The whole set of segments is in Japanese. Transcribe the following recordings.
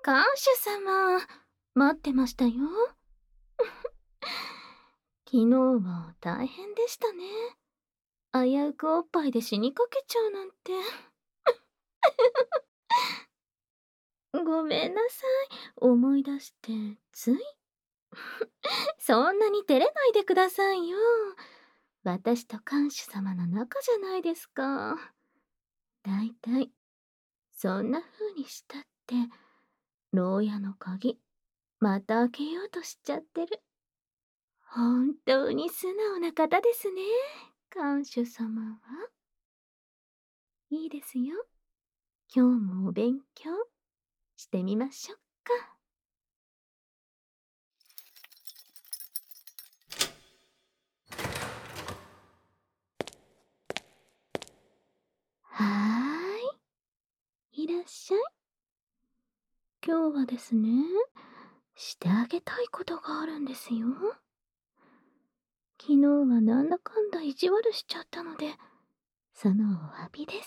看守様、待ってましたよ。昨日は大変でしたね。危うくおっぱいで死にかけちゃうなんて。ごめんなさい。思い出して、つい。そんなに照れないでくださいよ。私と看守様の仲じゃないですか。だいたい、そんな風にしたって、牢屋の鍵、また開けようとしちゃってる。本当に素直な方ですね、看守様は。いいですよ。今日もお勉強してみましょうか。はーい、いらっしゃい。今日はですね、してあげたいことがあるんですよ。昨日はなんだかんだ意地悪しちゃったので、そのお詫びです。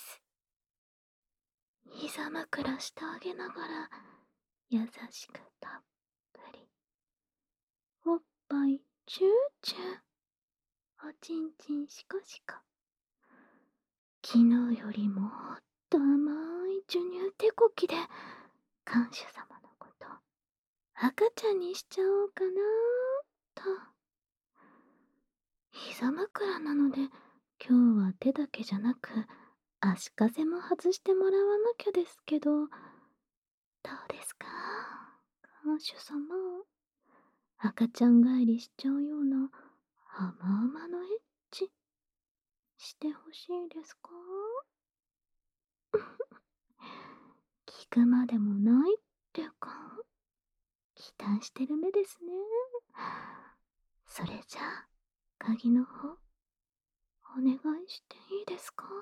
膝枕してあげながら、優しくたっぷり。おっぱいチューチュー。おちんちんしこしこ。昨日よりもっと甘い授乳手こきで、看守様のこと、赤ちゃんにしちゃおうかなと。膝枕なので、今日は手だけじゃなく、足かせも外してもらわなきゃですけど、どうですか、看守様。赤ちゃん帰りしちゃうような甘々のエッチしてほしいですか？聞くまでもないってか、期待してる目ですね。それじゃあ、鍵の方、お願いしていいですか？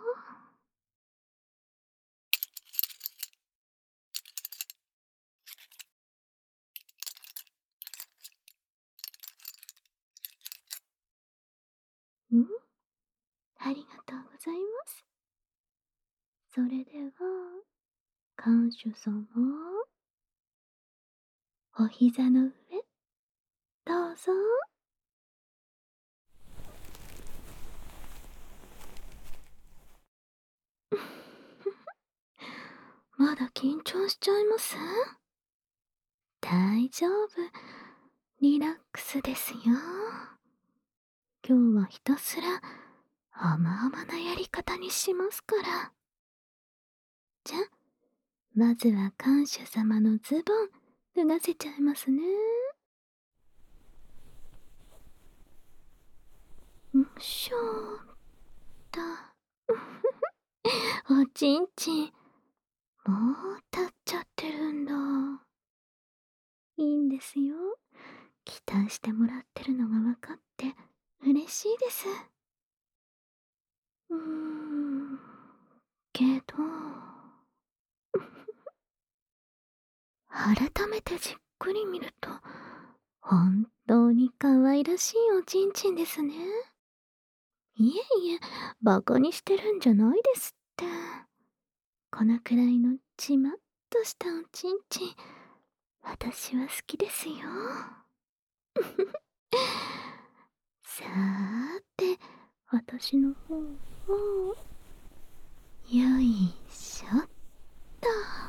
ん、ありがとうございます。それでは、看守様、お膝の上、どうぞ。まだ緊張しちゃいます？大丈夫。リラックスですよ。今日はひたすら甘々なやり方にしますから。じゃ、まずは看守様のズボン脱がせちゃいますね。んしょーっと。おちんちん、もう立っちゃってるんだ。いいんですよ。期待してもらってるのが分かって嬉しいです。うーん、けど、改めてじっくり見ると、本当に可愛らしいおちんちんですね。いえいえ、バカにしてるんじゃないですって。このくらいのちまっとしたおちんちん、私は好きですよ。さーて、私の方を、よいしょっと。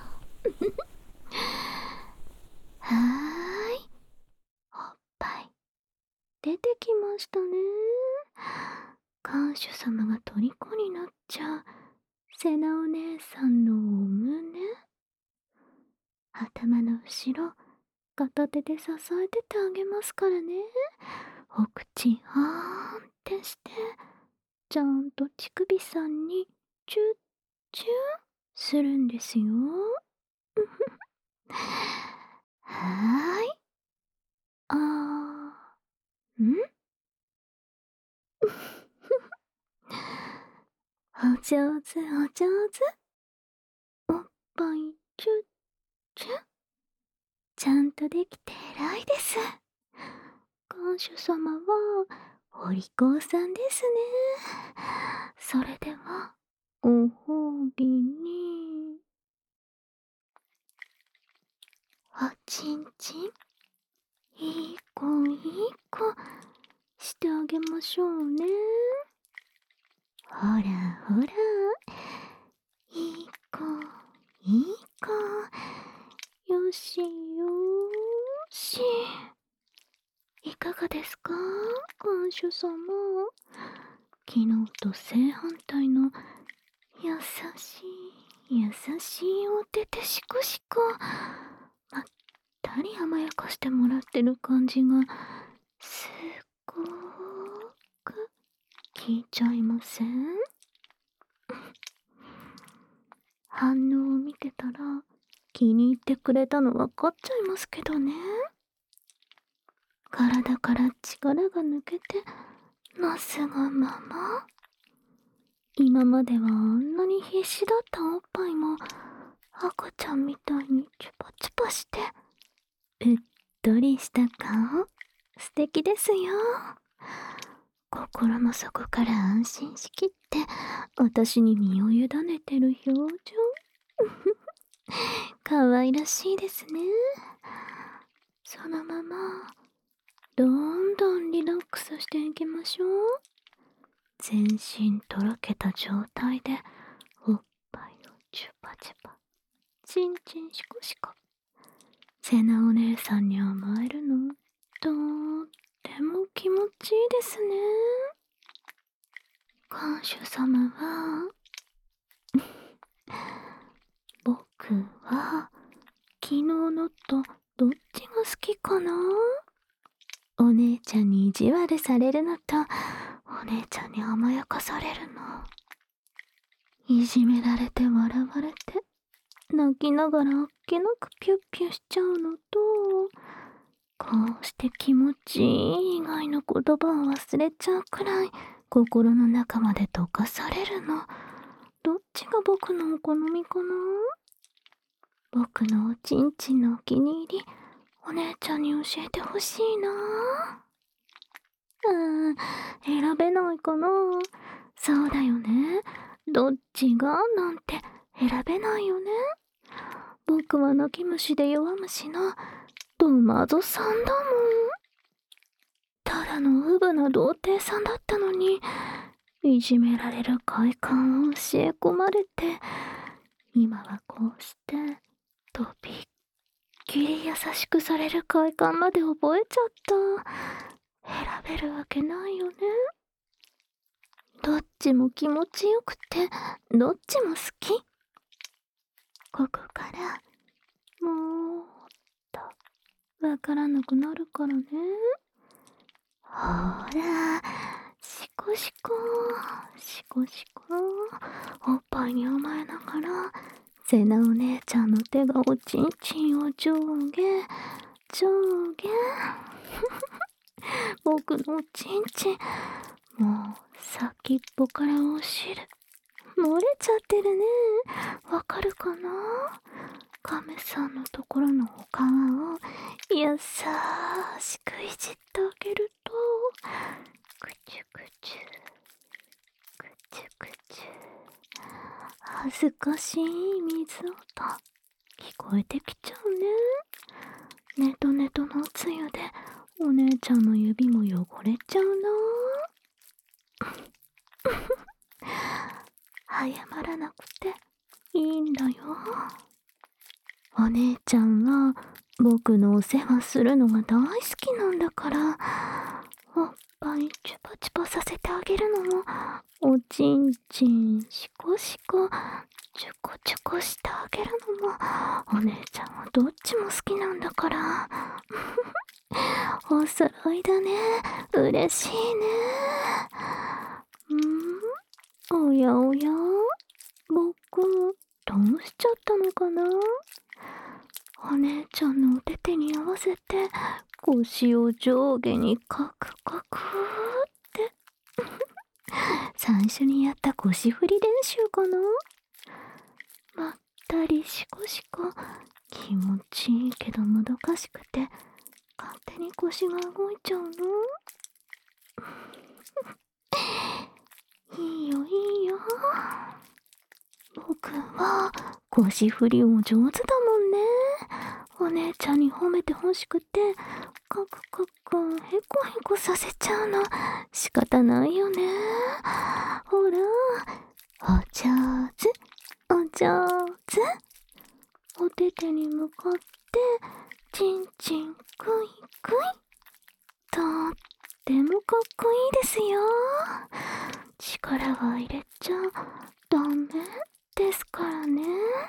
はーい、おっぱい、出てきましたね。看守様が虜になっちゃう、瀬名お姉さんのお胸。頭の後ろ、片手で支えててあげますからね。お口あーんってして、ちゃんと乳首さんにチュッチューするんですよ。はーい。あー、お上手お上手。おっぱいチュッチュッ。ちゃんとできて偉いです。看守様はお利口さんですね。それでは、ご褒美に。 ちんちん、いい子いい子してあげましょうね。ほらほら、いい子いい子、よしよーし。いかがですか、看守様。昨日と正反対の優し優しいお手手しこしこ、まったり甘やかしてもらってる感じがすっごーく聞いちゃいません？反応を見てたら気に入ってくれたの分かっちゃいますけどね。体から力が抜けてなすがまま。今まではあんなに必死だったおっぱいも赤ちゃんみたいにチュパチュパしてうっとりした顔、素敵ですよ。心の底から安心しきって私に身を委ねてる表情可愛らしいですね。そのままどんどんリラックスしていきましょう。全身とろけた状態でおっぱいをチュパチュパ、チンチンシコシコ、セナお姉さんに甘えるのとっても気持ちいいですね。看守様は僕は昨日のとどっちが好きかな。お姉ちゃんに意地悪されるのとお姉ちゃんに甘やかされるの、いじめられて笑われて泣きながらあっけなくピュッピュしちゃうのと、こうして気持ちいい以外の言葉を忘れちゃうくらい心の中まで溶かされるの、どっちが僕のお好みかな。僕のおちんちんのお気に入りお姉ちゃんに教えてほしいな。選べないかな。そうだよね、どっちがなんて選べないよね。僕は泣き虫で弱虫のドマゾさんだもん。ただのウブな童貞さんだったのにいじめられる快感を教え込まれて、今はこうしてとびっきり優しくされる快感まで覚えちゃった。選べるわけないよね。どっちも気持ちよくてどっちも好き。ここからもっとわからなくなるからね。ほら、シコシコシコシコ、おっぱいに甘えながらセナお姉ちゃんの手がおちんちんを上下上下僕のおちんちん、もう先っぽからお汁漏れちゃってるね。わかるかな。カメさんのところのお皮を優しくいじってあげると、くちゅくちゅくちゅくちゅ、恥ずかしい水音聞こえてきちゃうね。ネトネトのつゆでお姉ちゃんの指も汚れちゃうな。謝らなくていいんだよ。お姉ちゃんは僕のお世話するのが大好きなんだから、おっぱいチュパチュパさせてあげるのもおちんちんシコシコチュコチュコしてあげるのもお姉ちゃんはどっちも好きなんだから。お揃いだね。嬉しいね。おやおや、僕どうしちゃったのかな。お姉ちゃんのお手手に合わせて腰を上下にカクカクって最初にやった腰振り練習かな。まったりシコシコ、気持ちいいけどもどかしくて勝手に腰が動いちゃうの。いいよいいよ、僕は腰振りも上手だもんね。 お姉ちゃんに褒めてほしくて、カクカクヘコヘコさせちゃうの。仕方ないよね。ほら、お上手、お上手。お手手に向かってチンチンクイクイ。とってもかっこいいですよ。力が入れちゃダメですからね。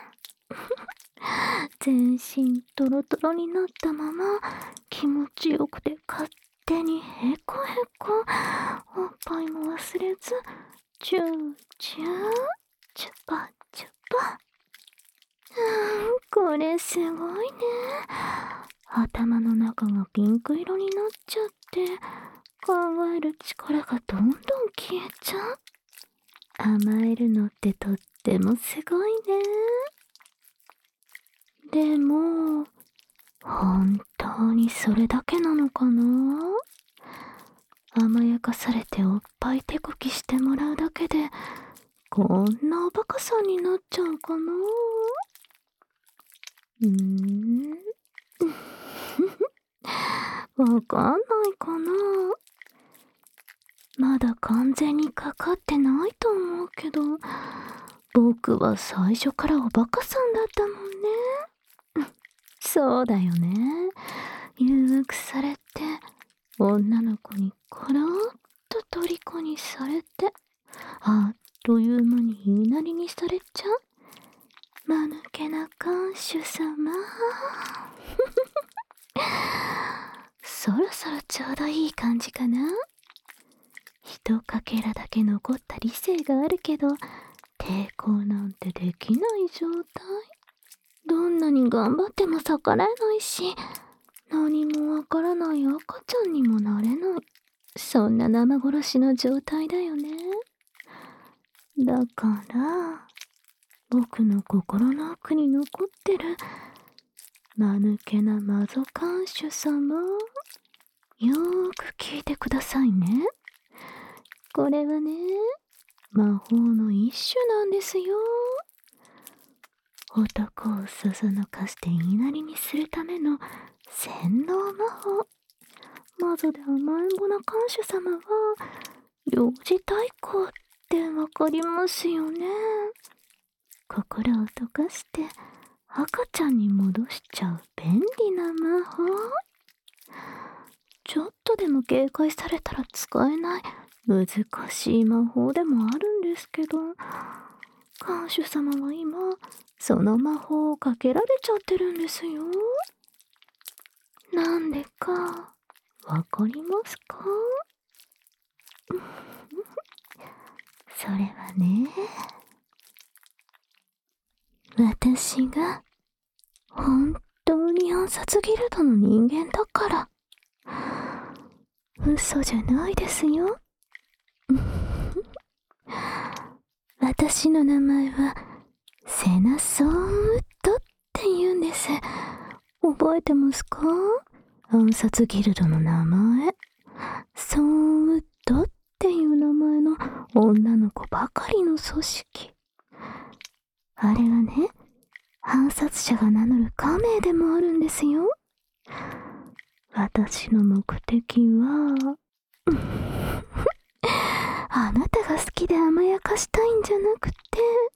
全身トロトロになったまま気持ちよくて勝手にヘコヘコ。おっぱいも忘れずチューチューチュパチュパ。これすごいね。頭の中がピンク色になっちゃって考える力がどんどん消えちゃう。甘えるのってとってもすごいね。でも本当にそれだけなのかな。甘やかされておっぱい手こきしてもらうだけでこんなおバカさんになっちゃうかな。わかんないかな。まだ完全にかかってないと思うけど、僕は最初からおバカさんだったもんね。そうだよね。誘惑されて女の子にコロッと虜にされて、あっという間に言いなりにされちゃう間抜けな看守様。そろそろちょうどいい感じかな。一かけらだけ残った理性があるけど抵抗なんてできない状態。どんなに頑張っても逆らえないし、何もわからない赤ちゃんにもなれない、そんな生殺しの状態だよね。だから僕の心の奥に残ってる間抜けなマゾ看守様、よーく聞いてくださいね。これはね、魔法の一種なんですよ。男をそそのかして言いなりにするための洗脳魔法。マゾで甘えん坊な看守様は幼児対抗ってわかりますよね。心を溶かして赤ちゃんに戻しちゃう便利な魔法。ちょっとでも警戒されたら使えない難しい魔法でもあるんですけど、看守様は今その魔法をかけられちゃってるんですよ。なんでかわかりますか？それはね、私が本当に暗殺ギルドの人間だから。嘘じゃないですよ。私の名前はセナ・ソーンウッドって言うんです。覚えてますか？暗殺ギルドの名前。ソーンウッドっていう名前の女の子ばかりの組織。あれはね、暗殺者が名乗る家名でもあるんですよ。私の目的はあなたが好きで甘やかしたいんじゃなくて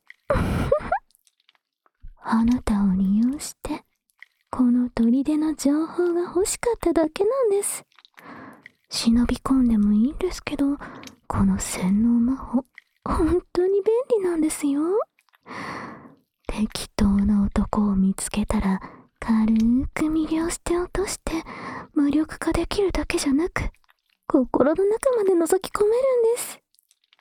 あなたを利用してこの砦の情報が欲しかっただけなんです。忍び込んでもいいんですけど、この洗脳魔法本当に便利なんですよ。適当な男を見つけたら軽く魅了して落として無力化できるだけじゃなく、心の中まで覗き込めるんです。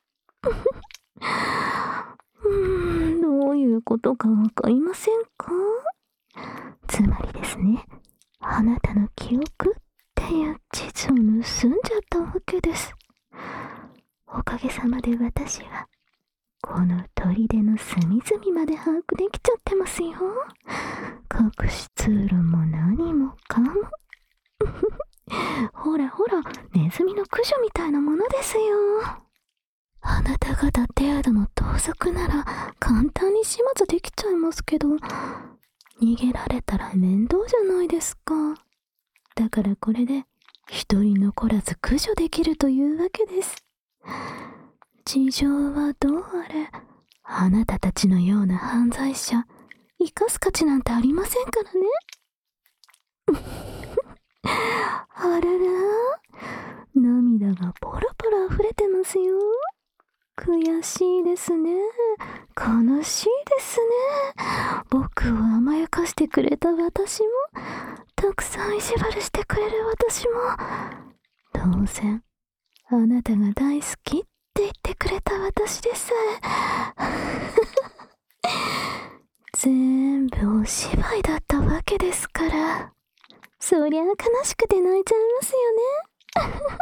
どういうことかわかりませんか？つまりですね、あなたの記憶っていう地図を盗んじゃったわけです。おかげさまで私はこの砦の隅々まで把握できちゃってますよ。隠し通路も何もかもほらほら、ネズミの駆除みたいなものですよ。あなた方程度の盗賊なら簡単に始末できちゃいますけど、 逃げられたら面倒じゃないですか。だからこれで一人残らず駆除できるというわけです。事情はどうあれ、あなたたちのような犯罪者生かす価値なんてありませんからね。あらら、涙がポロポロ溢れてますよ。悔しいですね。悲しいですね。僕を甘やかしてくれた私も、たくさん意地悪してくれる私も、当然あなたが大好きって言ってくれた私でさえ全部お芝居だったわけですから、そりゃ悲しくて泣いちゃいますよね。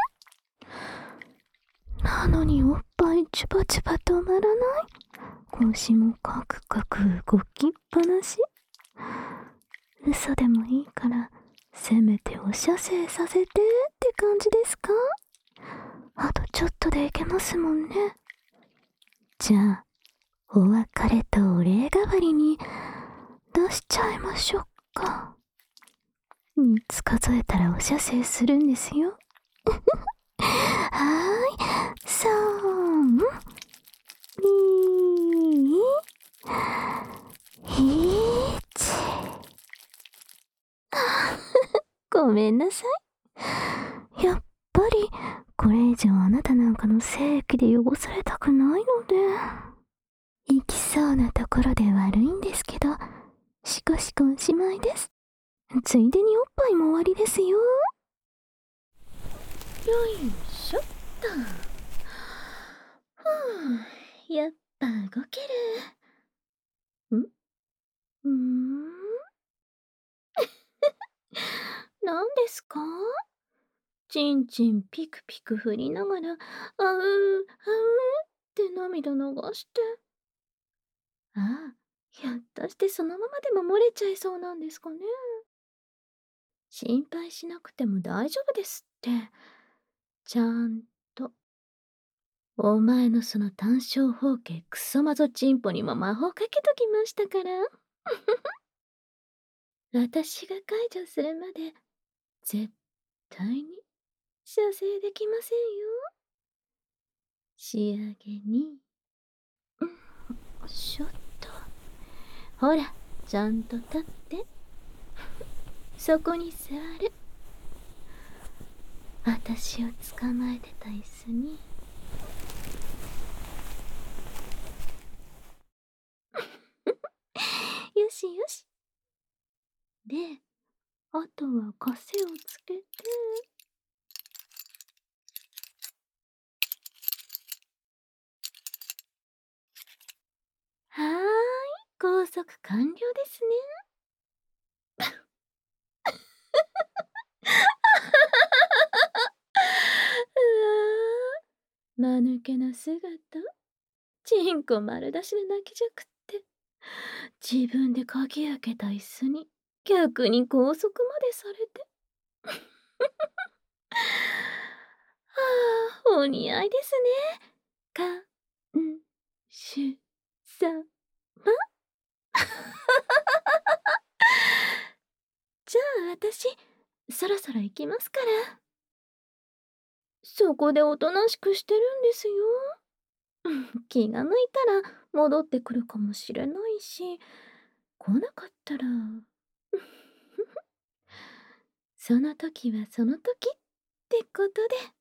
なのにおっぱいチュパチュパ止まらない。腰もカクカク動きっぱなし。嘘でもいいからせめてお射精させてって感じですか。あとちょっとでいけますもんね。じゃあお別れとお礼代わりに出しちゃいましょうか。3つ数えたらお射精するんですよ。はーい、3、2、1。ごめんなさい。やっぱりこれ以上あなたなんかの精液で汚されたくないので。行きそうなところで悪いんですけど、しこしこおしまいです。ついでにおっぱいも終わりですよ。よいしょっと。やっぱ動ける。何ですか？ちんちんピクピク振りながら、って涙流して。ひょっとしてそのままでも漏れちゃいそうなんですかね。心配しなくても大丈夫ですって。ちゃんと。お前のその単小方形クソマゾチンポにも魔法かけときましたから。私が解除するまで絶対に射精できませんよ。仕上げに、しょっと。ほら、ちゃんと立って。そこに座る。私を捕まえてた椅子に。よしよし。で、あとは枷をつけて。はーい、拘束完了ですね。うわー、間抜けな姿。チンコ丸出しで泣きじゃくって。自分で鍵開けた椅子に逆に拘束までされて。お似合いですね。かんしゅさま。じゃあ私、そろそろ行きますから。そこでおとなしくしてるんですよ。気が向いたら戻ってくるかもしれないし、来なかったらその時はその時ってことで。